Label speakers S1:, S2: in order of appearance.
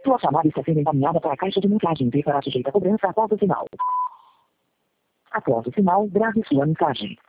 S1: Sua chamada está sendo encaminhada para a caixa de mensagem e será sujeita a cobrança após o sinal. Após o sinal, grave sua mensagem.